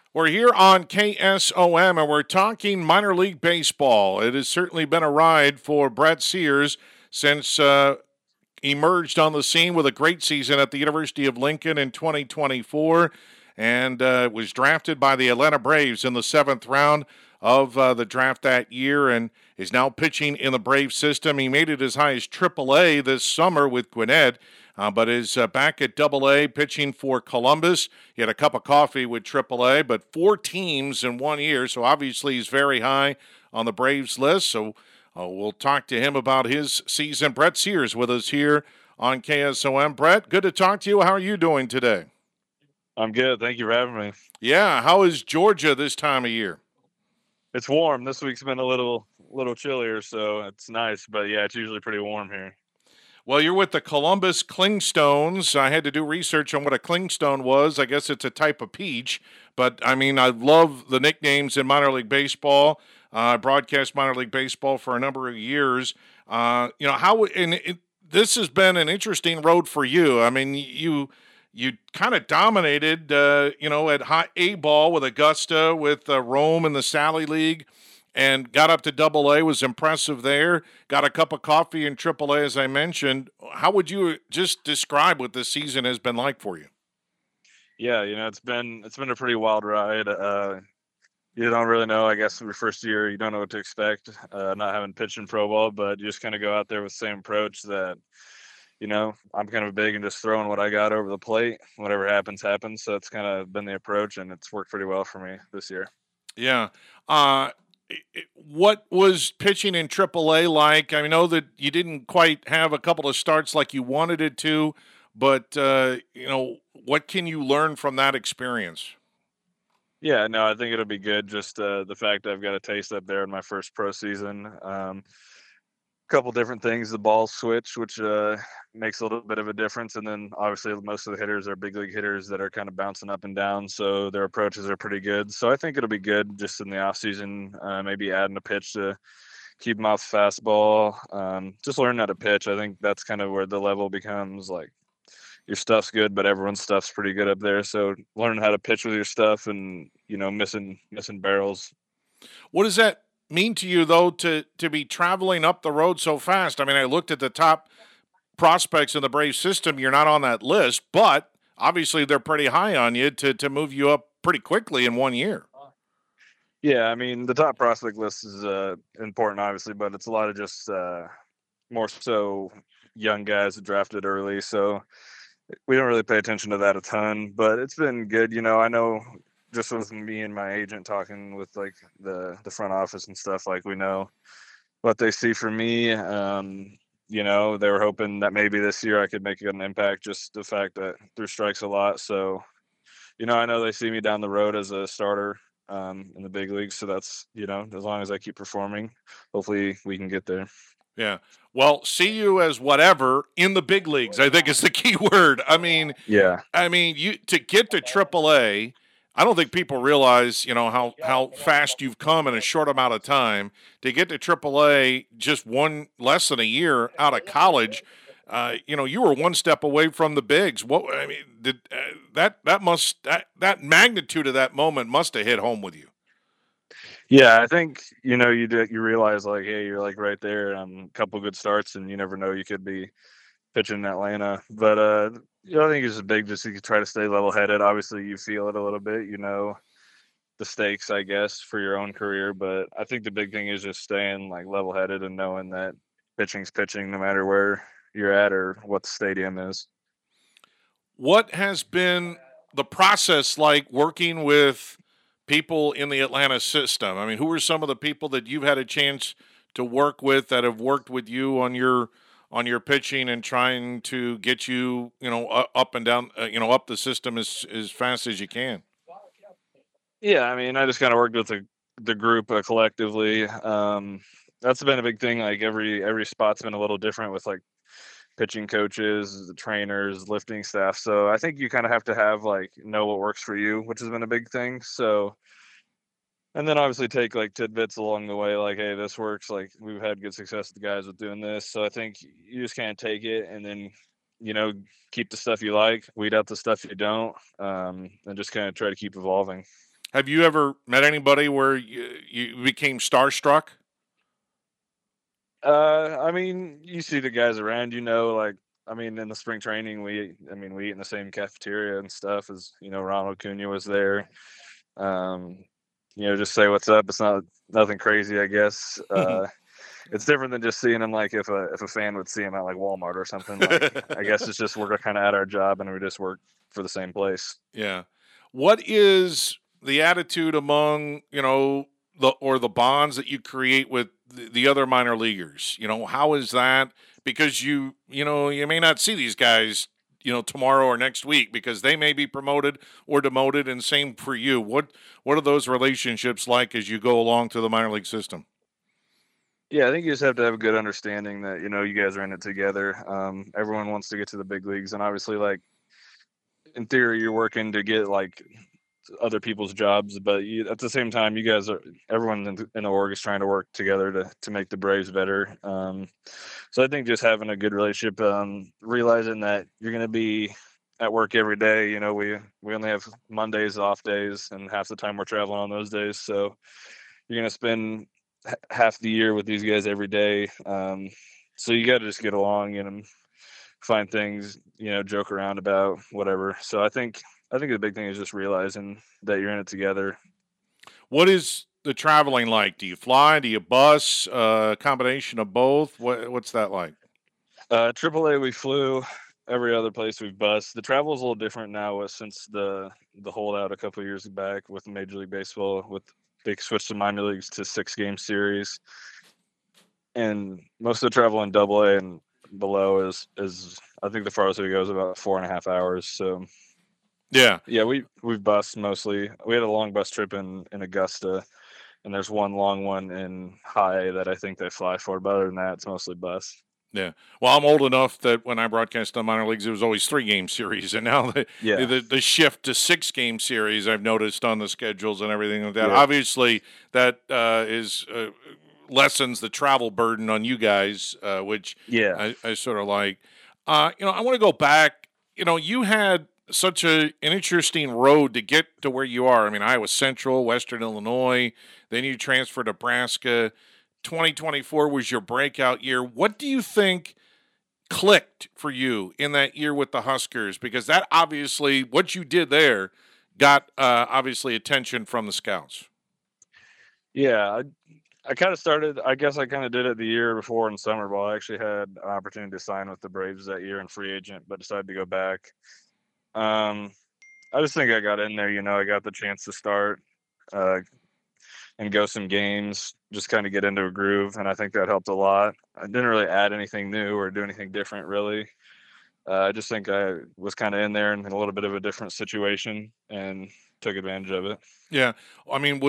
We're here on KSOM and we're talking minor league baseball. It has certainly been a ride for Brett Sears since emerged on the scene with a great season at the University of Lincoln in 2024 and was drafted by the Atlanta Braves in the seventh round of the draft that year and is now pitching in the Brave system. He made it as high as AAA this summer with Gwinnett, but is back at AA pitching for Columbus. He had a cup of coffee with AAA, but four teams in 1 year, so obviously he's very high on the Braves list. So we'll talk to him about his season. Brett Sears with us here on KSOM. Brett, good to talk to you. How are you doing today? I'm good. Thank you for having me. Yeah, how is Georgia this time of year? It's warm. This week's been a little chillier, so it's nice. But yeah, it's usually pretty warm here. Well, you're with the Columbus Clingstones. I had to do research on what a Clingstone was. I guess it's a type of peach, but I mean, I love the nicknames in minor league baseball. I broadcast minor league baseball for a number of years. This has been an interesting road for you. I mean, you kind of dominated, at high A ball with Augusta, with Rome in the Sally League, and got up to Double A. Was impressive there. Got a cup of coffee in Triple A, as I mentioned. How would you just describe what this season has been like for you? Yeah, it's been a pretty wild ride. You don't really know. I guess your first year, you don't know what to expect. Not having pitched in pro ball, but you just kind of go out there with the same approach that I'm kind of big and just throwing what I got over the plate. Whatever happens, happens. So it's kind of been the approach, and it's worked pretty well for me this year. Yeah. Uh, what was pitching in AAA like? I know that you didn't quite have a couple of starts like you wanted it to, but what can you learn from that experience? Yeah, no, I think it'll be good. Just the fact that I've got a taste up there in my first pro season. Couple different things. The ball switch, which makes a little bit of a difference, and then obviously most of the hitters are big league hitters that are kind of bouncing up and down, so their approaches are pretty good. So I think it'll be good just in the off season. Maybe adding a pitch to keep them off the fastball. Just learn how to pitch. I think that's kind of where the level becomes like your stuff's good, but everyone's stuff's pretty good up there. So learning how to pitch with your stuff and missing barrels. What does that mean to you, though, to be traveling up the road so fast? I mean, I looked at the top prospects in the Brave system. You're not on that list, but obviously they're pretty high on you to move you up pretty quickly in 1 year. Yeah, I mean the top prospect list is important, obviously, but it's a lot of just more so young guys drafted early. So we don't really pay attention to that a ton, but it's been good. I know just with me and my agent talking with like the front office and stuff, like we know what they see for me. They were hoping that maybe this year I could make an impact. Just the fact that through strikes a lot, so I know they see me down the road as a starter in the big leagues. So that's as long as I keep performing, hopefully we can get there. Yeah. Well, see you as whatever in the big leagues, I think is the key word. Yeah. You to get to AAA, I don't think people realize, how fast you've come in a short amount of time. To get to AAA just one less than a year out of college, you were one step away from the bigs. What I mean, that magnitude of that moment must have hit home with you. Yeah, I think you realize like, hey, you're like right there. A couple good starts, and you never know, you could be pitching in Atlanta. But I think it's just big just to try to stay level headed. Obviously, you feel it a little bit, the stakes, I guess, for your own career. But I think the big thing is just staying like level headed and knowing that pitching's pitching no matter where you're at or what the stadium is. What has been the process like working with people in the Atlanta system? I mean, who are some of the people that you've had a chance to work with that have worked with you on your pitching and trying to get you, up and down, up the system as fast as you can? Yeah, I mean, I just kind of worked with the group collectively. That's been a big thing. Like every spot's been a little different with like pitching coaches, the trainers, lifting staff. So I think you kind of have to have like know what works for you, which has been a big thing. So and then obviously take like tidbits along the way, like, hey, this works. Like we've had good success with the guys with doing this. So I think you just can't take it and then, you know, keep the stuff you like, weed out the stuff you don't, and just kind of try to keep evolving. Have you ever met anybody where you became starstruck? I mean, you see the guys around, like, I mean, in the spring training, we eat in the same cafeteria and stuff. As Ronald Acuna was there. Um, just say what's up. It's not nothing crazy, I guess. It's different than just seeing him, like, if a fan would see him at like Walmart or something. Like, I guess it's just we're kind of at our job and we just work for the same place. Yeah. What is the attitude among, the bonds that you create with the other minor leaguers? How is that? Because you may not see these guys, tomorrow or next week because they may be promoted or demoted, and same for you. What are those relationships like as you go along through the minor league system? Yeah, I think you just have to have a good understanding that you guys are in it together. Everyone wants to get to the big leagues, and obviously, like, in theory, you're working to get like other people's jobs, but at the same time, everyone in the org is trying to work together to make the Braves better. So I think just having a good relationship, realizing that you're going to be at work every day. We only have Mondays off days, and half the time we're traveling on those days. So you're going to spend half the year with these guys every day. So you got to just get along and find things, joke around about, whatever. So I think the big thing is just realizing that you're in it together. What is the traveling like? Do you fly? Do you bus? A combination of both? What's that like? AAA, we flew. Every other place we've bused. The travel is a little different now since the holdout a couple of years back with Major League Baseball. With they switched to minor leagues to 6-game series, and most of the travel in AA and below is I think the farthest we go is about 4.5 hours. So Yeah. yeah, we've bused mostly. We had a long bus trip in Augusta, and there's one long one in High that I think they fly for. But other than that, it's mostly bus. Yeah. Well, I'm old enough that when I broadcast on minor leagues, it was always 3-game series, and now Yeah, the shift to 6-game series I've noticed on the schedules and everything like that. yeah, Obviously, that is lessens the travel burden on you guys, which yeah. I sort of like. I want to go back. You had such an interesting road to get to where you are. I mean, Iowa Central, Western Illinois, then you transferred to Nebraska. 2024 was your breakout year. What do you think clicked for you in that year with the Huskers? Because that obviously, what you did there got obviously attention from the scouts. Yeah, I kind of started. I guess I kind of did it the year before in summer ball. I actually had an opportunity to sign with the Braves that year in free agent, but decided to go back. Um, I just think I got in there. I got the chance to start uh, and go some games, just kind of get into a groove, and I think that helped a lot. I didn't really add anything new or do anything different, really. I just think I was kind of in there in a little bit of a different situation and took advantage of it. Yeah, I mean,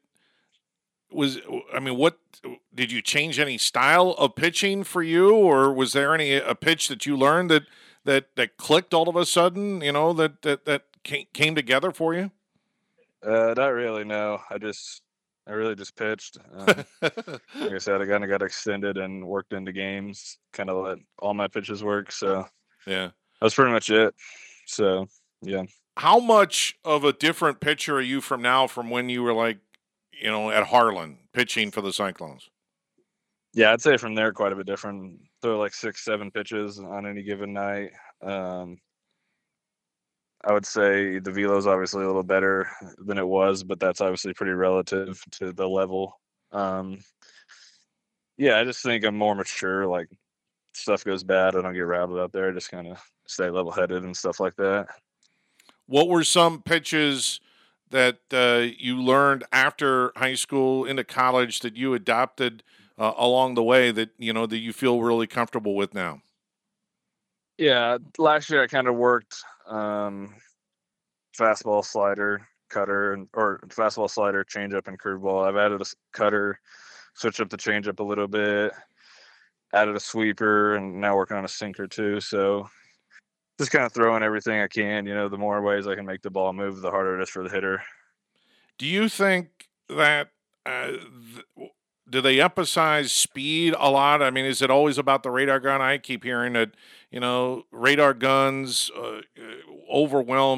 what did you change any style of pitching for you, or was there any a pitch that you learned that clicked all of a sudden? That came together for you. Not really. No, I really just pitched. Like I said, I kind of got extended and worked into games. Kind of let all my pitches work. So Yeah. that's pretty much it. So yeah, How much of a different pitcher are you from now from when you were like, at Harlan pitching for the Cyclones? yeah, I'd say from there quite a bit different. Throw like 6, 7 pitches on any given night. Um, I would say the velo's obviously a little better than it was, but that's obviously pretty relative to the level. Um, yeah, I just think I'm more mature. Like, stuff goes bad, I don't get rattled out there. I just kind of stay level headed and stuff like that. What were some pitches that you learned after high school into college that you adopted along the way that that you feel really comfortable with now? Yeah, last year I kind of worked fastball, slider, cutter, or fastball, slider, changeup, and curveball. I've added a cutter, switched up the changeup a little bit, added a sweeper, and now working on a sinker too. So just kind of throwing everything I can. The more ways I can make the ball move, the harder it is for the hitter. Do you think that do they emphasize speed a lot? I mean, is it always about the radar gun? I keep hearing that radar guns overwhelm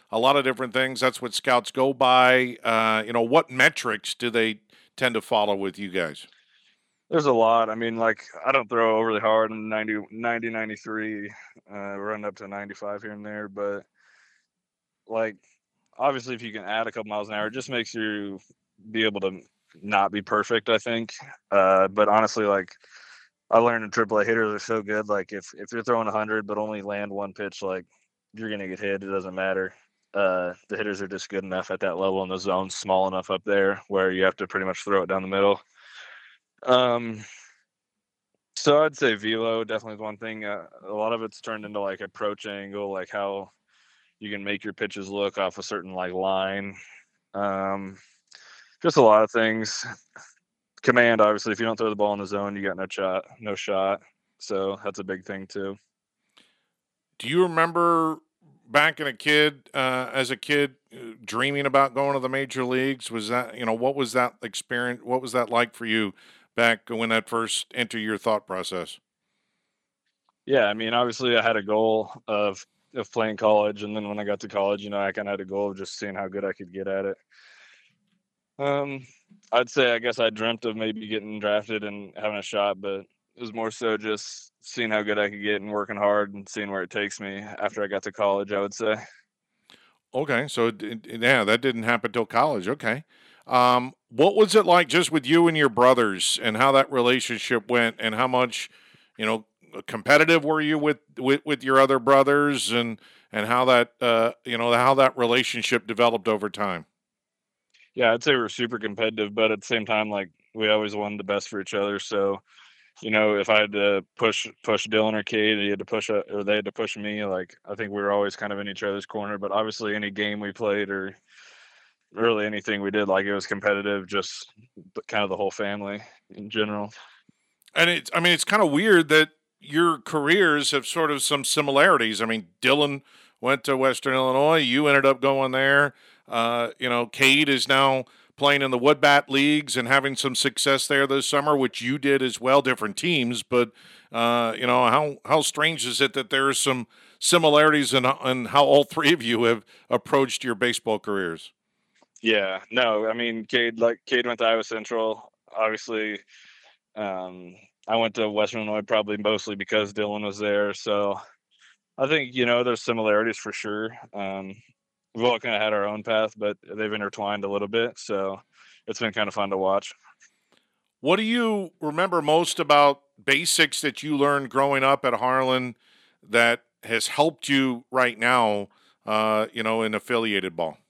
a lot of different things. That's what scouts go by. What metrics do they tend to follow with you guys? There's a lot. I mean, like, I don't throw overly hard in 90, 93, run up to 95 here and there. But, like, obviously, if you can add a couple miles an hour, it just makes you be able to not be perfect, I think. But honestly, like, I learned in AAA hitters are so good. Like, if you're throwing 100 but only land one pitch, like, you're going to get hit. It doesn't matter. The hitters are just good enough at that level, and the zone's small enough up there where you have to pretty much throw it down the middle. Um, So I'd say velo definitely is one thing. A lot of it's turned into like approach angle, like how you can make your pitches look off a certain like line. Um, just a lot of things. Command, obviously, if you don't throw the ball in the zone, you got no shot. So that's a big thing too. Do you remember back as a kid, dreaming about going to the major leagues? Was that, what was that experience? What was that like for you back when that first entered your thought process? Yeah, I mean, obviously, I had a goal of playing college, and then when I got to college, I kind of had a goal of just seeing how good I could get at it. Um, I'd say I guess I dreamt of maybe getting drafted and having a shot, but it was more so just seeing how good I could get and working hard and seeing where it takes me after I got to college, I would say. Okay, so yeah, that didn't happen till college. Okay, what was it like just with you and your brothers, and how that relationship went, and how much, competitive were you with your other brothers, and how that how that relationship developed over time? Yeah, I'd say we're super competitive, but at the same time, like we always wanted the best for each other. So, if I had to push Dylan or Cade, he had to or they had to push me. Like I think we were always kind of in each other's corner. But obviously, any game we played or really anything we did, like it was competitive. Just kind of the whole family in general. And it's kind of weird that your careers have sort of some similarities. I mean, Dylan went to Western Illinois. You ended up going there. Cade is now playing in the Woodbat leagues and having some success there this summer, which you did as well. Different teams, but how strange is it that there are some similarities in how all three of you have approached your baseball careers? Yeah, no, I mean, Cade went to Iowa Central. Obviously, um, I went to Western Illinois probably mostly because Dylan was there. So I think there's similarities for sure. We've all kind of had our own path, but they've intertwined a little bit. So it's been kind of fun to watch. What do you remember most about basics that you learned growing up at Harlan that has helped you right now, in affiliated ball?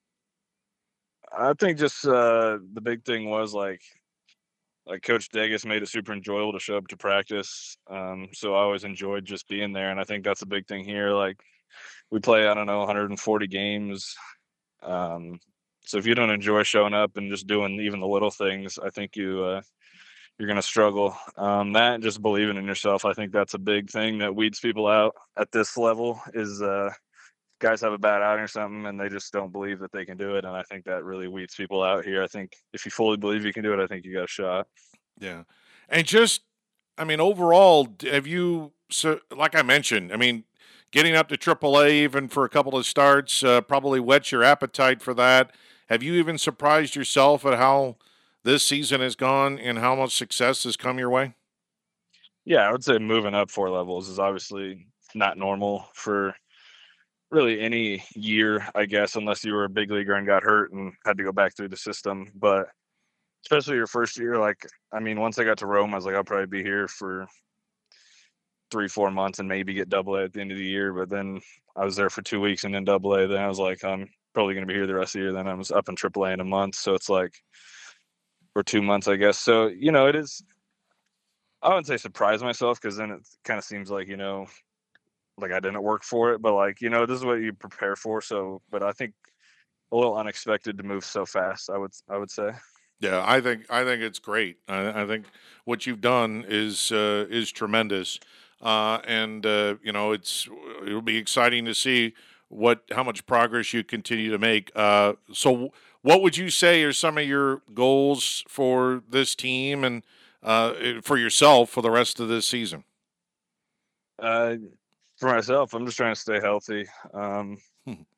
I think just the big thing was like Coach Degas made it super enjoyable to show up to practice. So I always enjoyed just being there, and I think that's a big thing here. Like we play, I don't know, 140 games. Um, so if you don't enjoy showing up and just doing even the little things, I think you're going to struggle. That and just believing in yourself, I think that's a big thing that weeds people out at this level. Is guys have a bad outing or something and they just don't believe that they can do it, and I think that really weeds people out here. I think if you fully believe you can do it, I think you got a shot. Yeah, and just, I mean, overall, have you? So, like I mentioned, I mean, getting up to AAA even for a couple of starts probably whets your appetite for that. Have you even surprised yourself at how this season has gone and how much success has come your way? Yeah, I would say moving up 4 levels is obviously not normal for really any year, I guess, unless you were a big leaguer and got hurt and had to go back through the system. But especially your first year, like, I mean, once I got to Rome, I was like, I'll probably be here for 3, 4 months and maybe get double A at the end of the year. But then I was there for 2 weeks and then double A. Then I was like, I'm probably going to be here the rest of the year. Then I was up in triple A in a month. So it's like, for 2 months, I guess. So, it is, I wouldn't say surprise myself because then it kind of seems like I didn't work for it, but like, this is what you prepare for. So, but I think a little unexpected to move so fast. I would say. Yeah, I think it's great. I think what you've done is tremendous, and it'll be exciting to see how much progress you continue to make. So, what would you say are some of your goals for this team and for yourself for the rest of this season? Uh, for myself, I'm just trying to stay healthy.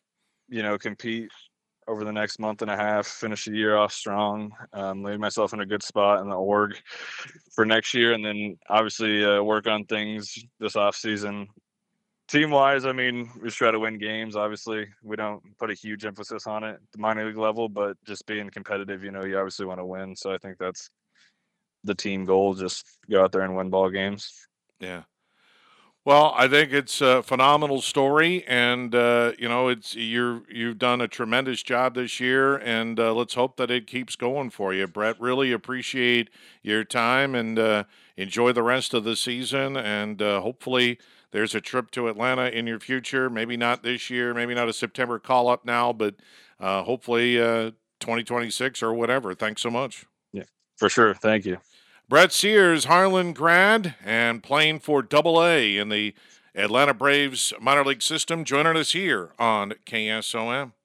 compete over the next month and a half, finish the year off strong, leave myself in a good spot in the org for next year, and then obviously work on things this off season. Team wise, I mean, we just try to win games. Obviously, we don't put a huge emphasis on it at the minor league level, but just being competitive, you obviously want to win. So I think that's the team goal. Just go out there and win ball games. Yeah. Well, I think it's a phenomenal story, and you've done a tremendous job this year, and let's hope that it keeps going for you, Brett. Really appreciate your time, and enjoy the rest of the season, and hopefully there's a trip to Atlanta in your future. Maybe not this year, maybe not a September call up now, but hopefully 2026 or whatever. Thanks so much. Yeah, for sure. Thank you. Brett Sears, Harlan grad, and playing for Double-A in the Atlanta Braves minor league system, joining us here on KSOM.